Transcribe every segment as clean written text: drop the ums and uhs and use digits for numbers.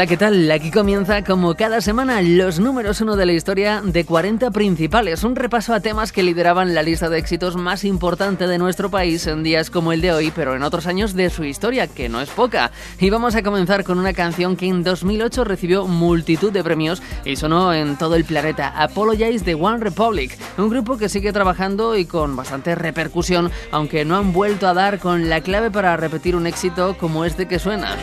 Hola, ¿qué tal? Aquí comienza, como cada semana, los números 1 de la historia de 40 principales. Un repaso a temas que lideraban la lista de éxitos más importante de nuestro país en días como el de hoy, pero en otros años de su historia, que no es poca. Y vamos a comenzar con una canción que en 2008 recibió multitud de premios y sonó en todo el planeta. Apologize de One Republic, un grupo que sigue trabajando y con bastante repercusión, aunque no han vuelto a dar con la clave para repetir un éxito como este que suena.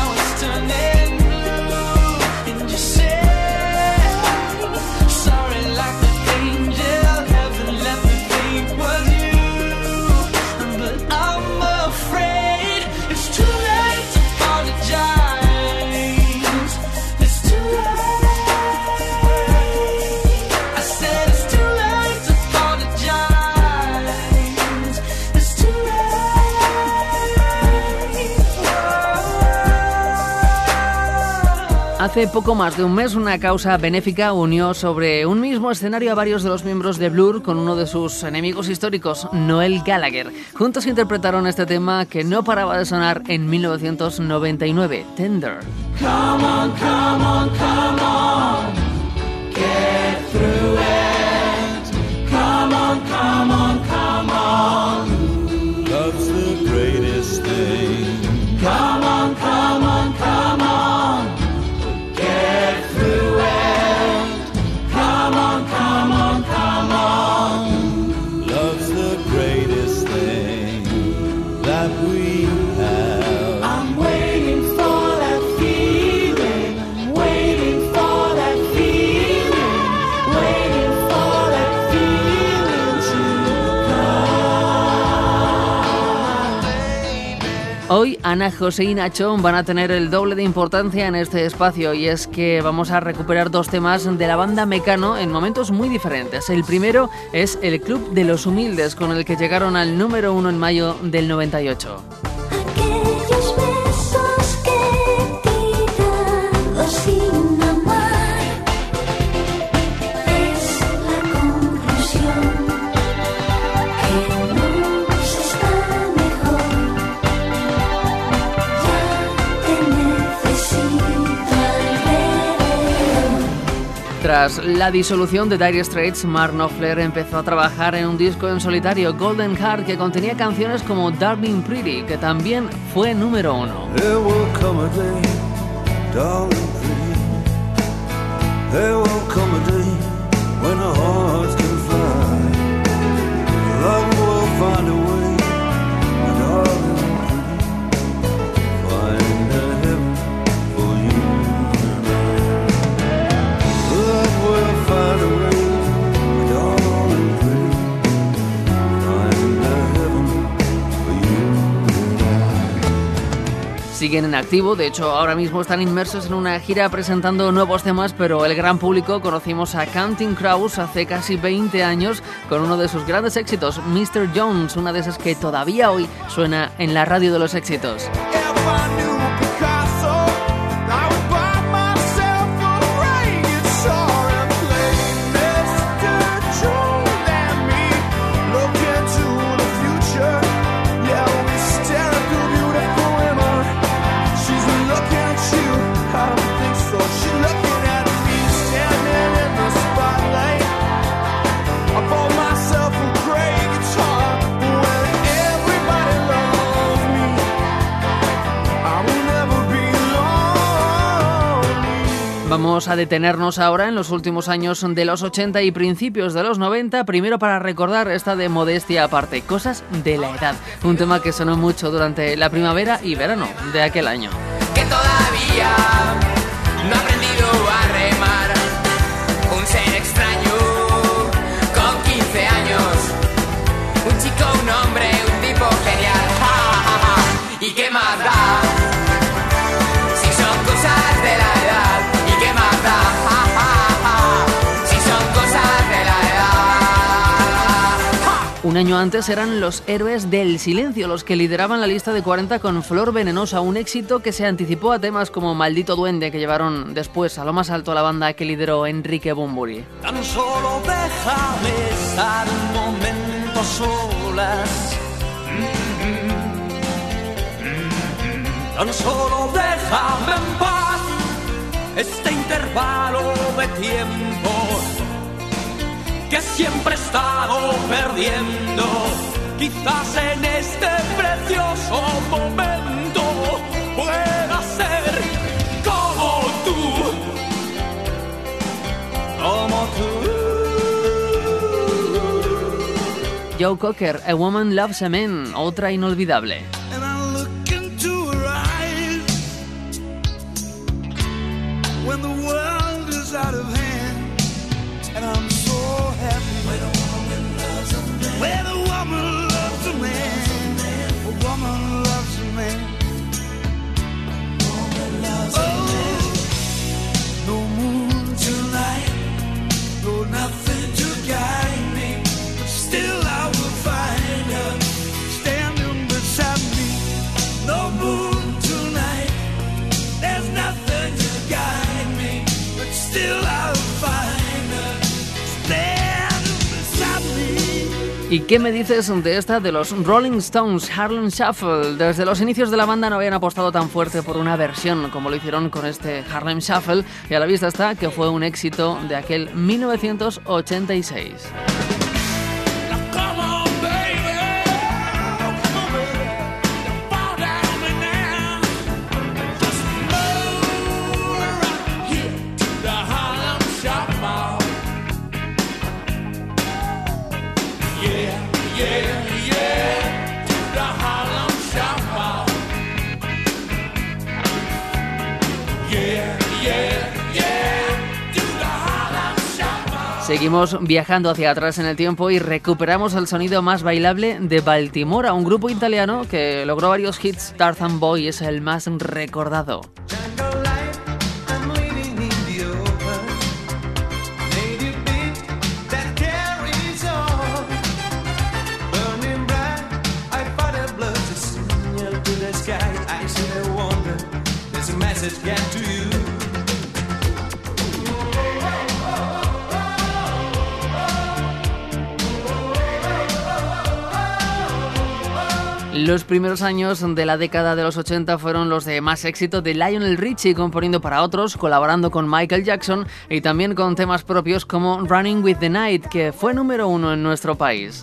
Hace poco más de un mes, una causa benéfica unió sobre un mismo escenario a varios de los miembros de Blur con uno de sus enemigos históricos, Noel Gallagher. Juntos interpretaron este tema que no paraba de sonar en 1999, Tender. Come on, come on, come on, get through it. Come on, come on, come on, love's the greatest thing. Come on, come on, come on, get through it. Come on, come on, come on, love's the greatest thing that we have. I'm waiting for that feeling. I'm waiting for that feeling. Waiting for that feeling to come. Hoy Ana, José y Nacho van a tener el doble de importancia en este espacio, y es que vamos a recuperar dos temas de la banda Mecano en momentos muy diferentes. El primero es El Club de los Humildes, con el que llegaron al número 1 en mayo del 98. Aquellos besos que he tirado sin amar es la conclusión, que nos está mejor. Ya te necesito alrededor. Tras la disolución de Dire Straits, Mark Knopfler empezó a trabajar en un disco en solitario, Golden Heart, que contenía canciones como Darling Pretty, que también fue número 1. There will come a day, darling pretty. There will come a day when our hearts can fly. Love will find a way, darling pretty. Find a heaven for you and I. Love will find a way, darling pretty. Find a heaven for you and I. Siguen en activo, de hecho ahora mismo están inmersos en una gira presentando nuevos temas, pero el gran público conocimos a Counting Crows hace casi 20 años con uno de sus grandes éxitos, Mr. Jones, una de esas que todavía hoy suena en la radio de los éxitos. If I knew Picasso, I would buy myself a ring. It's sorry I'm playing Mr. Jones and me. Look into the future. Yeah, we stare at the beautiful women. She's looking at you. I don't think so. She's looking at me, standing in the spotlight. I bought myself a gray guitar. When everybody loves me, I will never be lonely. Vamos a detenernos ahora en los últimos años de los 80 y principios de los 90, primero para recordar esta de Modestia Aparte, Cosas de la Edad, un tema que sonó mucho durante la primavera y verano de aquel año. Que todavía no ha aprendido a remar. Un ser extraño con 15 años. Un chico, un hombre, un tipo genial. Ja, ja, ja. ¿Y qué más da? Si son cosas de la edad. ¿Y qué más da? Ja, ja, ja. Si son cosas de la edad. Ja. Un año antes eran los Héroes del Silencio los que lideraban la lista de 40 con Flor Venenosa, un éxito que se anticipó a temas como Maldito Duende, que llevaron después a lo más alto a la banda que lideró Enrique Bunbury. Tan solo déjame estar un momento a solas. Tan solo déjame en paz. intervalo de tiempo que siempre he estado perdiendo. Quizás en este precioso momento pueda ser como tú, como tú. Joe Cocker, A Woman Loves a Man, otra inolvidable. And I look into her eyes when the world is out of hand, and I'm so happy when a woman loves a man. When a woman loves a man, a woman loves a man. Woman loves a man. No moon tonight, no nothing to guide me, but still I will find her standing beside me. No moon tonight, there's nothing to guide me, but still I'll find her standing beside me. ¿Y qué me dices de esta de los Rolling Stones, Harlem Shuffle? Desde los inicios de la banda no habían apostado tan fuerte por una versión como lo hicieron con este Harlem Shuffle, y a la vista está que fue un éxito de aquel 1986. Come on, baby. Come on, baby. Fall down me now. Just move right here to the Harlem Shuffle. Yeah, yeah, yeah. To the Harlem Shuffle. Yeah, yeah, yeah. To the Harlem Shuffle. Seguimos viajando hacia atrás en el tiempo y recuperamos el sonido más bailable de Baltimora, un grupo italiano que logró varios hits. Tarzan Boy es el más recordado. Jungle life, I'm living in the open. Native beat that carries on. Burning bright, I fight a blood to signal to the sky. I see the wonder, there's a message get to you. Los primeros años de la década de los 80 fueron los de más éxito de Lionel Richie, componiendo para otros, colaborando con Michael Jackson y también con temas propios como Running with the Night, que fue número 1 en nuestro país.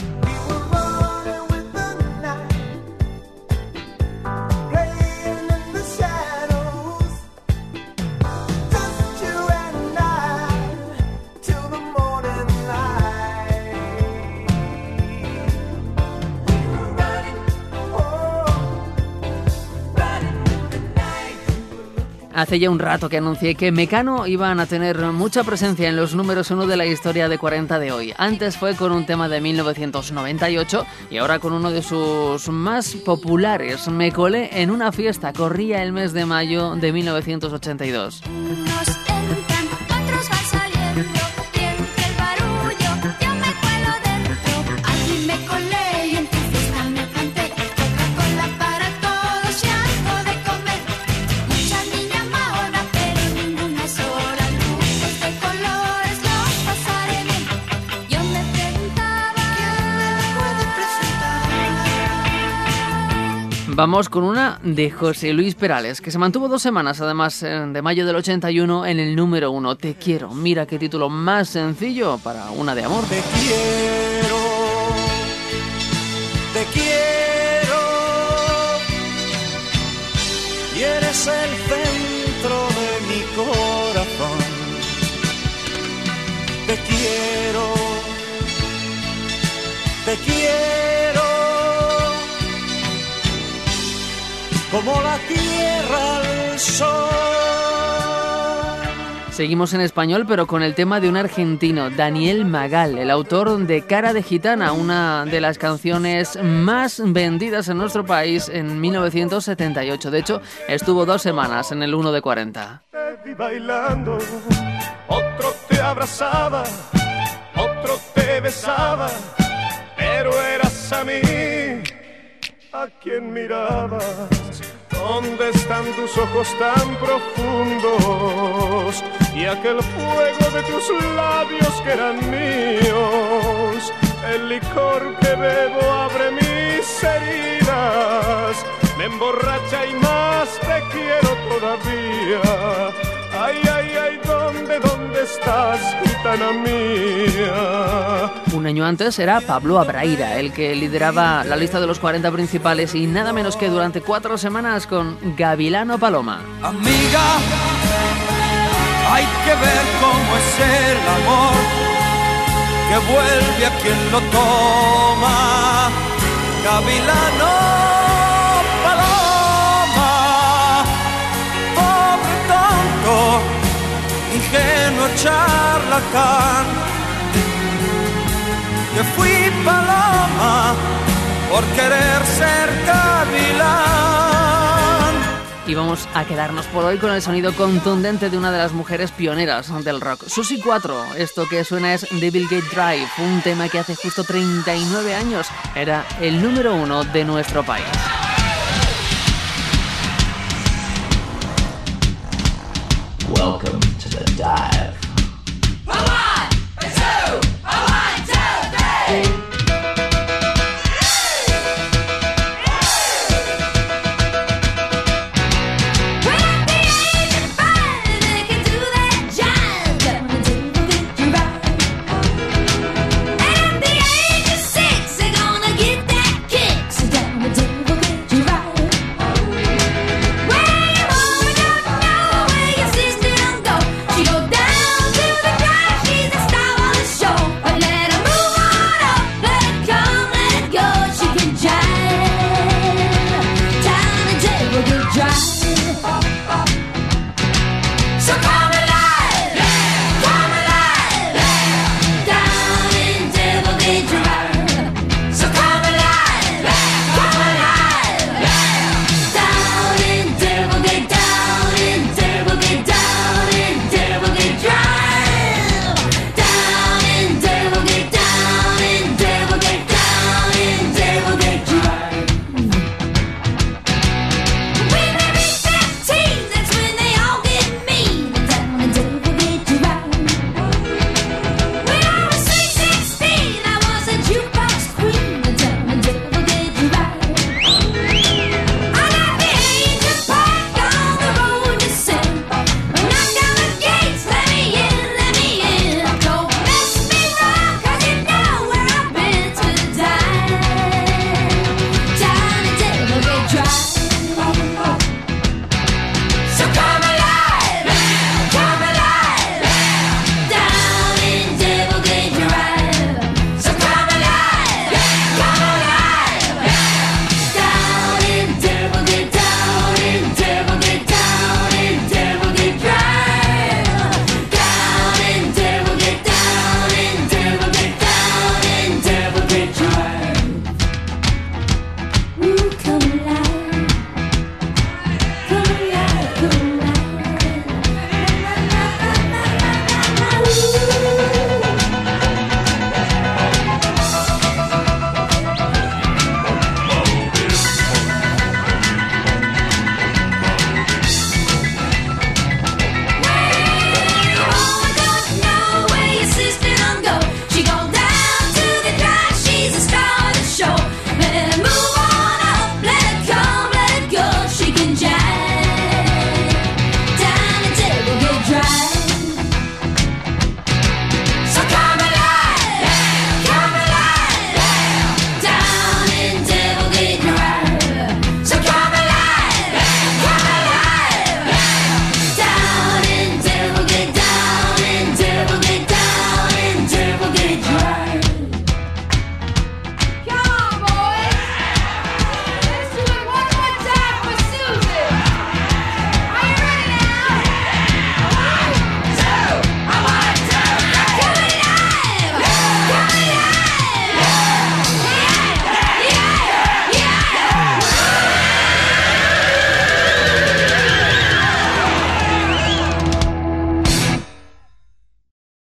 Hace ya un rato que anuncié que Mecano iban a tener mucha presencia en los números 1 de la historia de 40 de hoy. Antes fue con un tema de 1998 y ahora con uno de sus más populares. Me colé en una fiesta, corría el mes de mayo de 1982. Unos entran, otros van saliendo, y entre el barullo yo me cuelo dentro. Allí me colé y en tu fiesta me planté. Coca-Cola para todos y algo de comer. Mucha niña mahona, pero ninguna sola. Luces de colores, los pasaré bien. Yo me preguntaba, ¿quién me puede presentar? Vamos con una de José Luis Perales, que se mantuvo 2 semanas, además de mayo del 81, en el número 1. Te quiero. Mira qué título más sencillo para una de amor. Te quiero, y eres el centro de mi corazón. Te quiero, como la tierra al sol. Seguimos en español, pero con el tema de un argentino, Daniel Magal, el autor de Cara de Gitana, una de las canciones más vendidas en nuestro país en 1978. De hecho, estuvo 2 semanas en el 1 de 40. Te vi bailando, otro te abrazaba, otro te besaba, pero eras a mí a quien mirabas. ¿Dónde están tus ojos tan profundos y aquel fuego de tus labios que eran míos? El licor que bebo abre mis heridas, me emborracha y más te quiero todavía. Ay, ay, ay, ¿dónde estás, gitana mía? Un año antes era Pablo Abraira el que lideraba la lista de los 40 principales y nada menos que durante 4 semanas con Gavilano Paloma. Amiga, hay que ver cómo es el amor que vuelve a quien lo toma. Gavilano Paloma, pobre tonto, ingenuo charlatán, que fui paloma por querer ser gavilán. Y vamos a quedarnos por hoy con el sonido contundente de una de las mujeres pioneras del rock, Susi 4. Esto que suena es Devil Gate Drive, un tema que hace justo 39 años era el número 1 de nuestro país. Welcome to the dive.